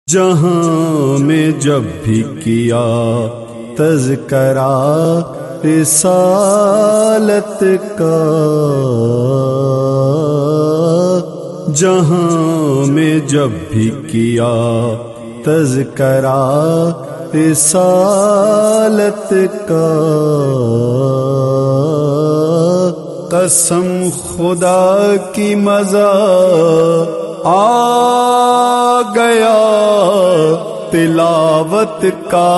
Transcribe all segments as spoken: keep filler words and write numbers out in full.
جہاں میں جب بھی کیا تذکرہ رسالت کا، جہاں میں جب بھی کیا تذکرہ رسالت کا، قسم خدا کی مزہ آ گیا تلاوت کا،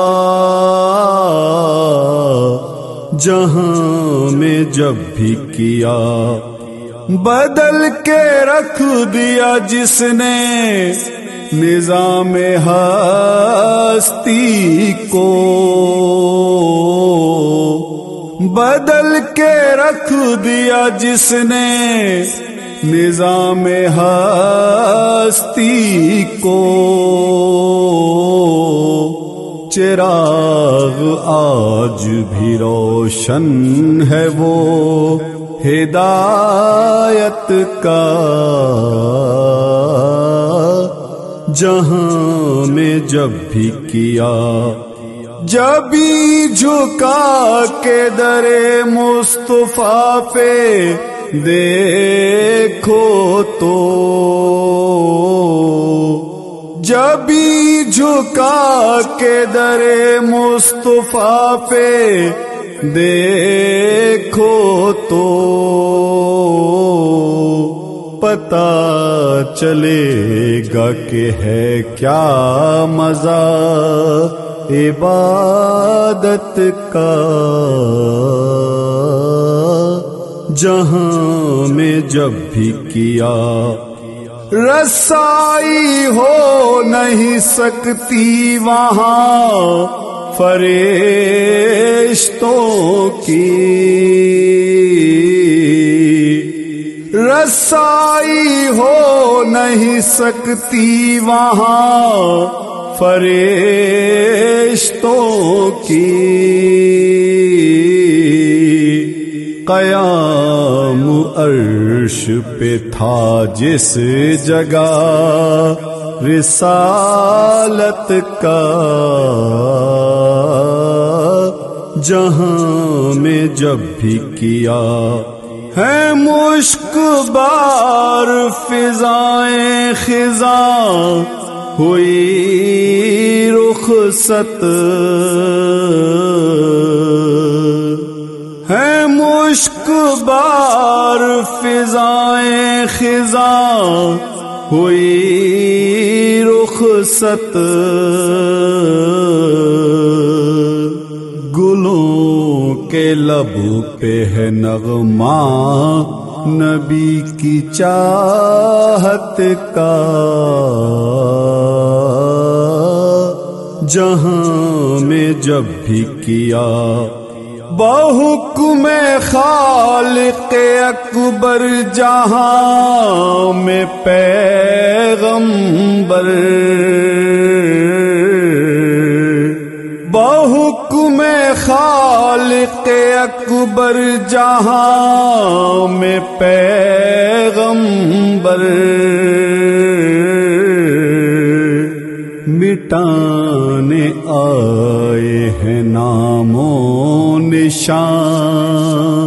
جہاں میں جب بھی کیا بدل کے رکھ دیا جس نے نظام ہستی کو، بدل کے رکھ دیا جس نے نظام ہستی کو، چراغ آج بھی روشن ہے وہ ہدایت کا، جہاں میں جب بھی کیا جبھی جھکا کے در مصطفیٰ پہ دیکھو تو، جبھی جھکا کے در مصطفیٰ پہ دیکھو تو، پتہ چلے گا کہ ہے کیا مزہ عبادت کا، جہاں میں جب بھی کیا رسائی ہو نہیں سکتی وہاں فرشتوں کی، رسائی ہو نہیں سکتی وہاں فرشتوں کی، قیام عرش پہ تھا جس جگہ رسالت کا، جہاں میں جب بھی کیا ہے مشک بار فضائیں خزاں ہوئی رخصت، ہے مشک بار فضائیں خزاں ہوئی رخصت، گلوں کے لب پہ ہے نغمہ نبی کی چاہت کا، جہاں میں جب بھی کیا بحکم خالق اکبر جہاں میں پیغمبر، بحکم خالق اکبر جہاں میں پیغمبر، مٹانے آئے ہیں نام و نشان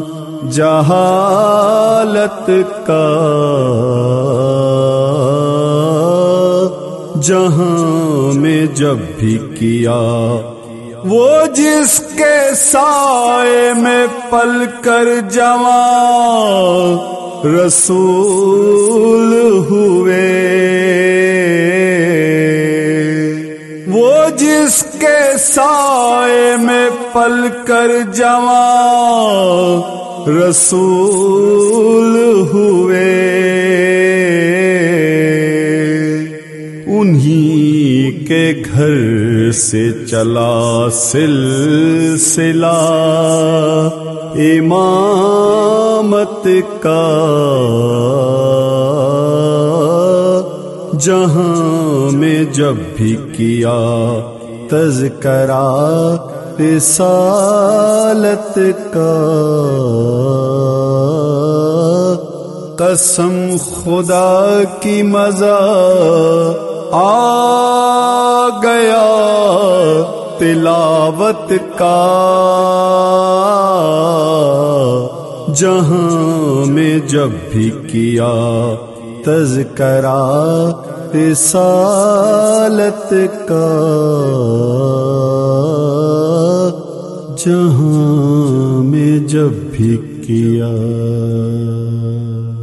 جہالت کا، جہاں میں جب بھی کیا وہ جس کے سائے میں پل کر جوان رسول ہوئے، وہ جس کے سائے میں پل کر جوان رسول ہوئے، انہی کے گھر سے چلا سلسلہ امامت کا، جہاں میں جب بھی کیا تذکرہ رسالت کا، قسم خدا کی مزہ آ گیا تلاوت کا، جہاں میں جب بھی کیا تذکرہ رسالت کا، جہاں میں جب بھی کیا